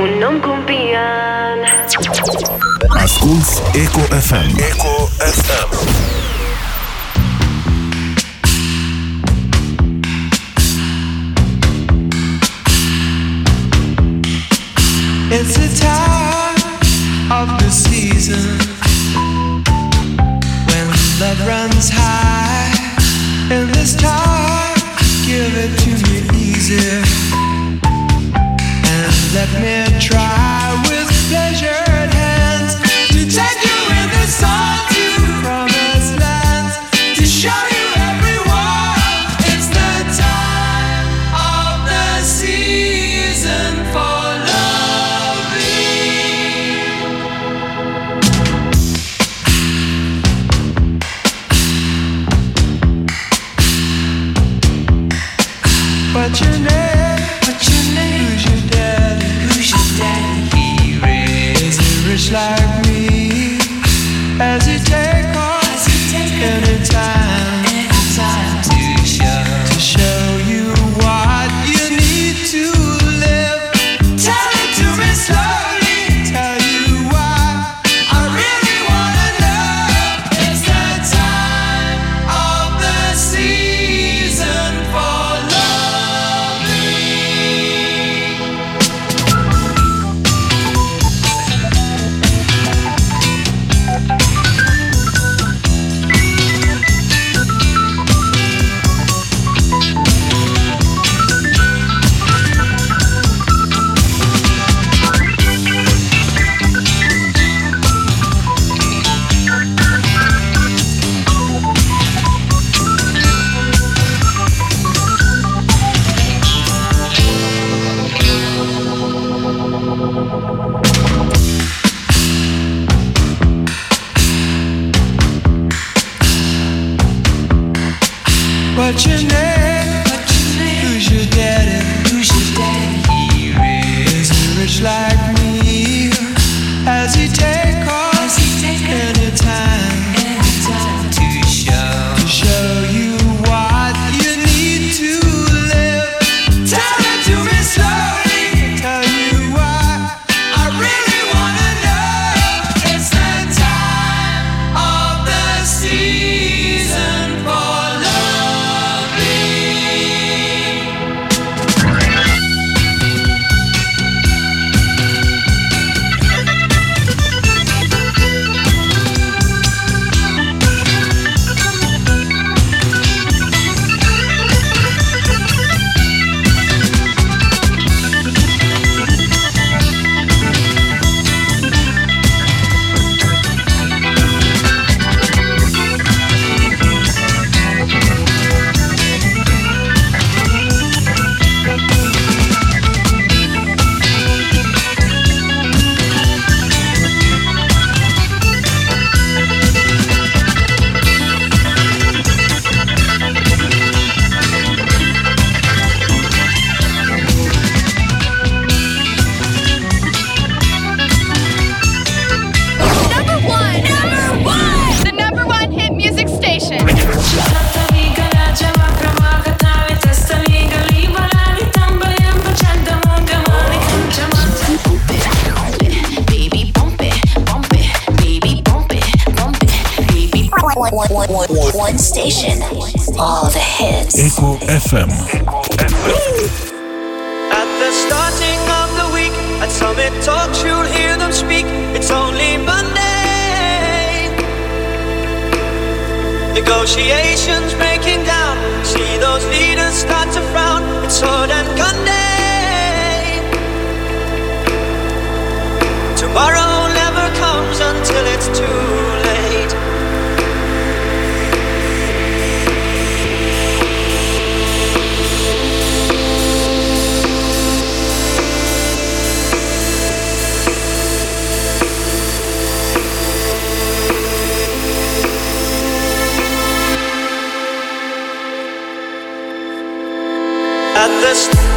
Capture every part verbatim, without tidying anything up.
un non cumpian. Asculți Eco F M. Eco F M. It's the time of the season when love runs high. And this time, give it to me easy and let me try with pleasured hands to take you in the sun to promised lands, to show you everyone. It's the time of the season for what's your name? What's your name? Who's your daddy? Who's your daddy? He rich. Is he rich like me? Has he take off? Has he take anytime? Anytime to show to show you what you need to live. Tell it to me slowly. Tell you why I really wanna know. It's the time of the season for what's your name? What's your name? Who's your daddy? Who's your daddy? He rich. Is he rich like me? Has he take off? Has he take anytime? Anytime to show to show you what you need to live. Tell it to me slowly. Tell you why I really wanna know. It's the time of the season for One station, all the hits. Eco F M. At the starting of the week, at Summit Talks, you'll hear them speak. It's only Monday. Negotiations breaking down. See those leaders start to frown. It's sword and gun day. Tomorrow never comes until it's too late. At the st-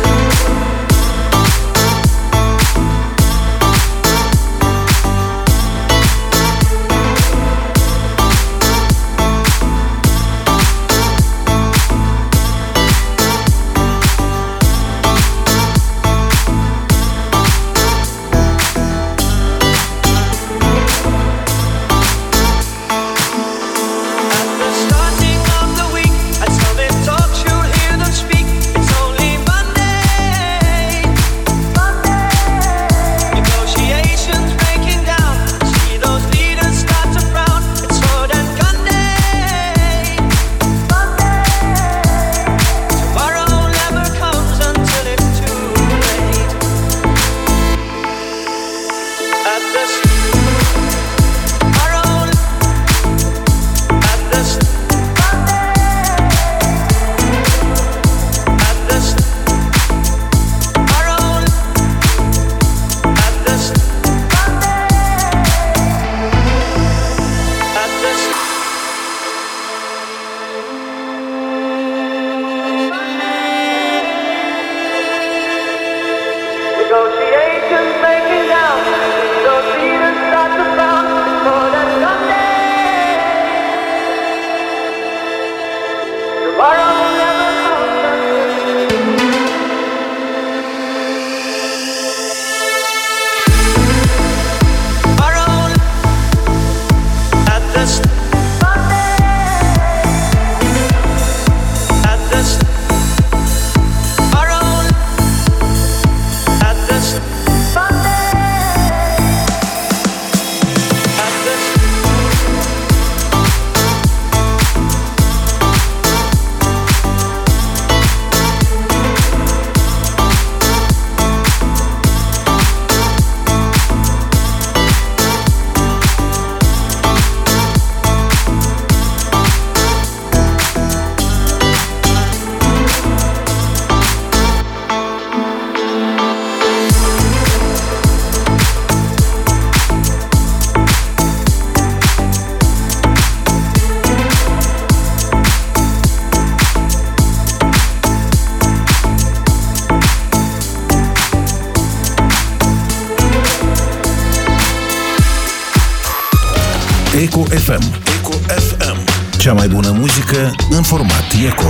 F M. Eco F M. Cea mai bună muzică în format Eco.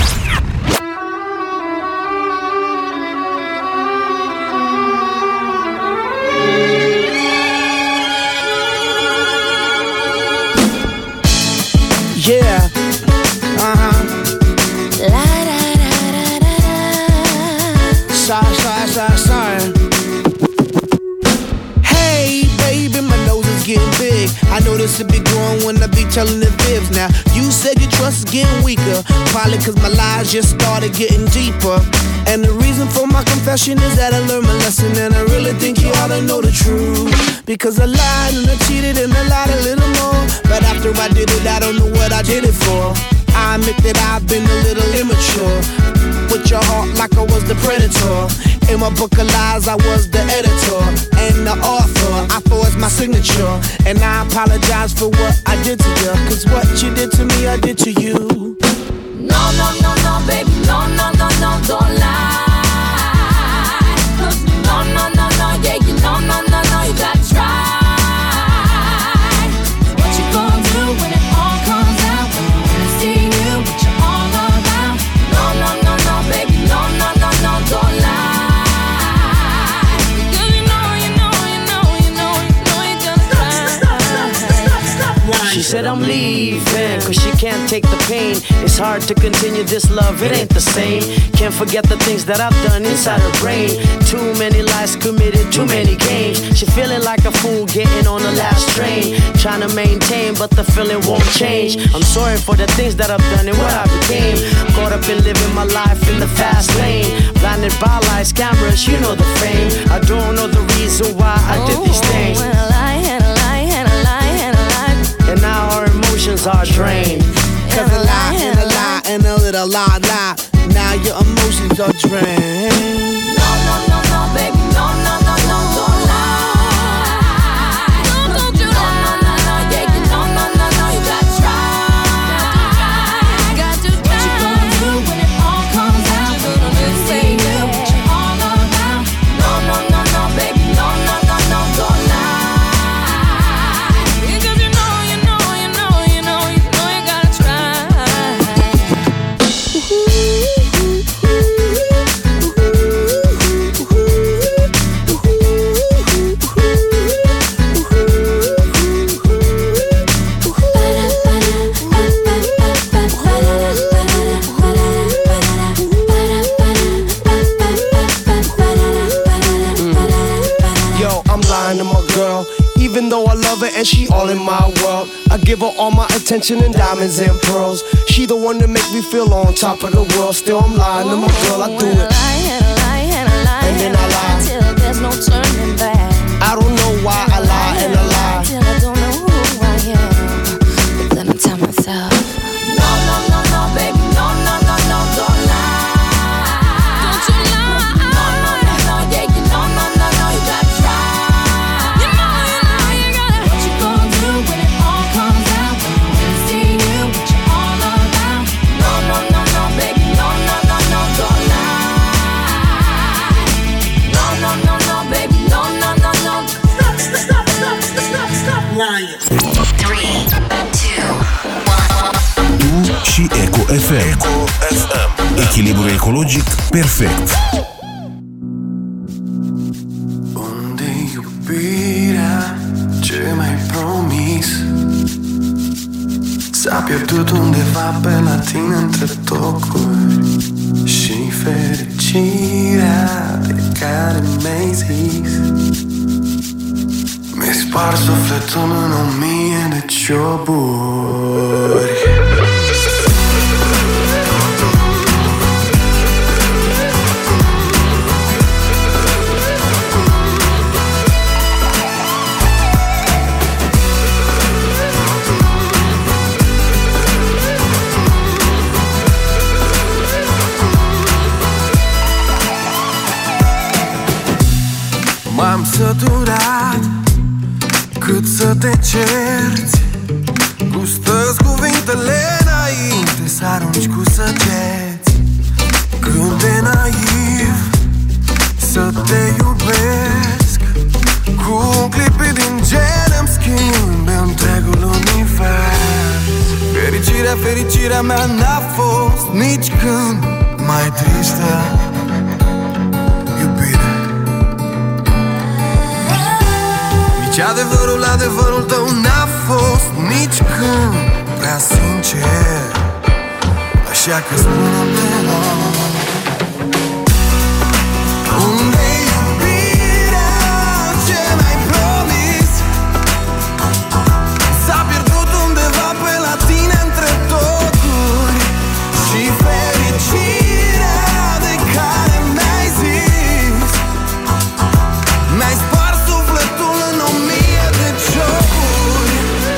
Yeah. Uh-huh. La da da da da da. Sorry, sorry, sorry, sorry. Hey, baby, my nose is getting big. I know this will be growing when I be telling the fibs. Now, you said your trust is getting weaker. Probably cause my lies just started getting deeper. And the reason for my confession is that I learned my lesson. And I really think you ought to know the truth. Because I lied and I cheated and I lied a little more. But after I did it, I don't know what I did it for. I admit that I've been a little immature. With your heart like I was the predator. In my book of lies, I was the editor and the author. I forged my signature. And I apologize for what I did to you. Cause what you did to me, I did to you. No, no, no, no, baby, no, no, no, no, don't lie. No, no, no, no, yeah, you no, no, no, no, you gotta try. What you gonna do when it all comes out? When I see you, what you all about? No, no, no, no, baby, no, no, no, no, don't lie. Cause you know, you know, you know, you know, you know you're gonna try. She said I'm leaving cause she can't take the pain. It's hard to continue this love, it ain't the same. Can't forget the things that I've done inside her brain. Too many lies committed, too many games. She feeling like a fool getting on the last train. Trying to maintain but the feeling won't change. I'm sorry for the things that I've done and what I became. Caught up in living my life in the fast lane. Blinded by lights, cameras, you know the fame. I don't know the reason why I did these things. Oh, and a lie, and a lie, and a lie, and a lie. And now our emotions are drained. Cause a lie and a lie and a little lie, lie. Now your emotions are drained. No, no, no, no, baby, no, no, no, no, don't lie. Don't, don't you lie. No, no, no, yeah, you no, no, no, no, you gotta try. Got to try. What you gonna do when it all comes out? When you say you, what you all about? No, no, no, no, baby, no, no, no, no, don't lie. Because you know, you know, you know, you know, you know you gotta try. Yo, I'm lying to my girl. Even though I love her and she all in my world, I give her all my attention and diamonds and pearls. She the one that make me feel on top of the world. Still I'm lying to my girl, I do it. And then I lie till there's no turning back. I don't know why I lie and I lie. Till I don't know who I am. But then I tell myself, no, no, no, no, baby, no, no, no, no, don't lie. Don't you lie. No, no, no, no, yeah, you no, no, no, no, you gotta try. You know, you know, you gotta. What you gonna do when it all comes out? When I see you, what you all about? No, no, no, no, baby, no, no, no, no, don't lie. No, no, no, no, baby, no, no, no, no. Stop, stop, stop, stop, stop, stop lying. three, two, one. Tu și Eco F M. Eco F M. Echilibru ecologic perfect. Unde iubirea ce mi-ai promis s-a pierdut undeva pe la tine între tocuri. Și fericirea de care mi-ai zis mi-ai spart sufletul în o mie de cioburi. M-am săturat cât să te cerți, gustă-ți cuvintele înainte să arunci cu săgeți. Când de naiv să te iubesc, cu un clip din gen îmi schimbe întregul univers. mai tristă iubire. Nici adevărul, adevărul tău n-a fost nici când prea sincer. Așa că spune-mi unde-i iubirea ce mi-ai promis? S-a pierdut undeva pe la tine între tocuri. Și fericirea de care mi-ai zis, mi-ai spart sufletul în o mie de ciocuri.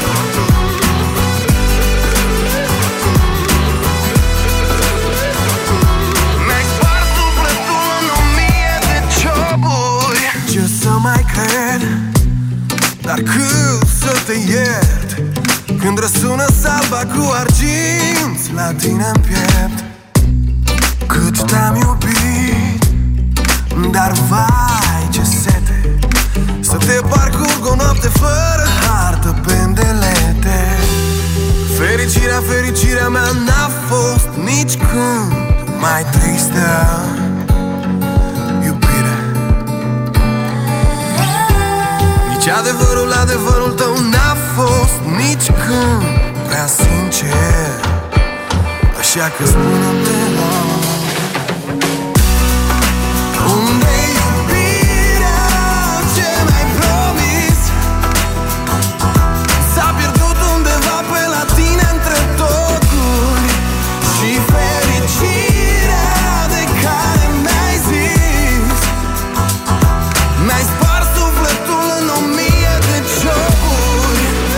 Mi-ai spart sufletul în o mie de ciocuri. Ce să mai cred, dar cât să te iert când răsună salba cu arginți la tine-n piept. Cât te-am iubit, dar vai ce sete să te parcurg o noapte fără hartă pe îndelete. Fericirea, fericirea mea n-a fost nici când mai tristă iubire. Nici adevărul, adevărul tău n-a fost nici când prea sincer. Așa că spune-mi te rog, unde-i iubirea ce mi-ai promis? S-a pierdut undeva pe la tine între tocuri. Și fericirea de care mi-ai zis, mi-ai spart sufletul în o mie de ciocuri.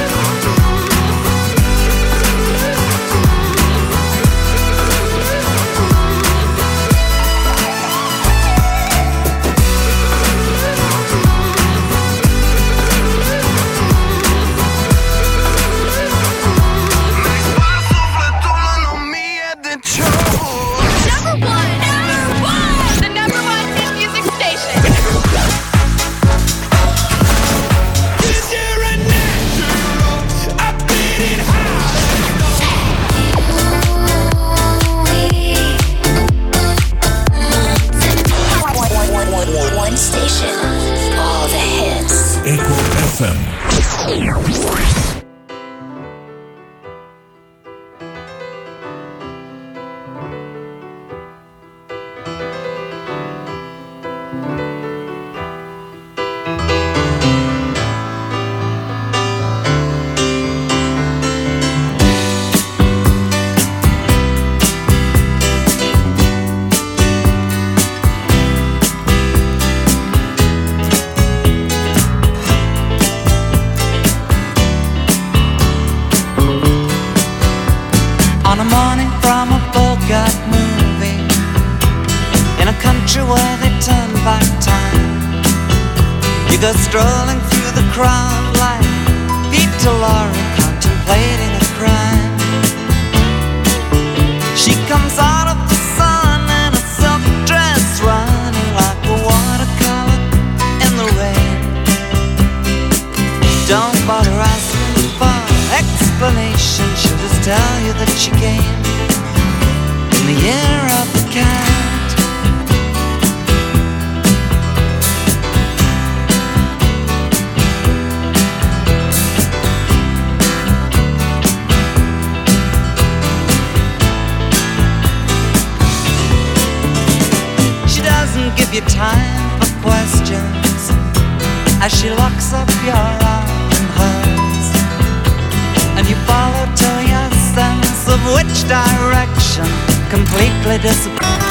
Mi-ai spart sufletul în o mie de ciocuri. Number one, number one, the number one hit music station. Is there a natural, a beating One station, all the hits. Eco F M. On a morning from a Bogart movie, in a country where they turn back time, you go strolling through the crowd like Peter Lorre contemplating a crime. She comes out of the sun in a silk dress, running like a watercolor in the rain. Don't bother asking for explanation, she'll just tell you that she came in the year of the cat. She doesn't give you time for questions as she locks up your arm in hers, and you follow to your sense of which direction completely disappears.